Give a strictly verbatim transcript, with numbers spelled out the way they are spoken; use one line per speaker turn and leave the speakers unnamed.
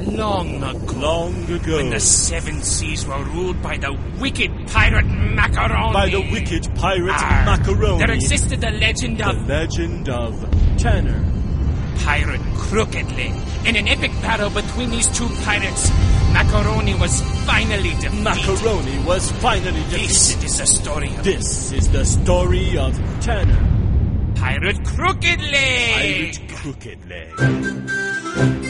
long ago.
Long ago.
When the seven seas were ruled by the wicked pirate Macaroni.
By the wicked pirate
Arr,
Macaroni.
There existed the legend
The
of...
legend of Tanner.
Pirate Crooked Leg. In an epic battle between these two pirates, Macaroni was finally defeated.
Macaroni was finally defeated.
This is the story of...
This is the story of Tanner.
Pirate Crooked Leg.
Pirate Crooked Leg.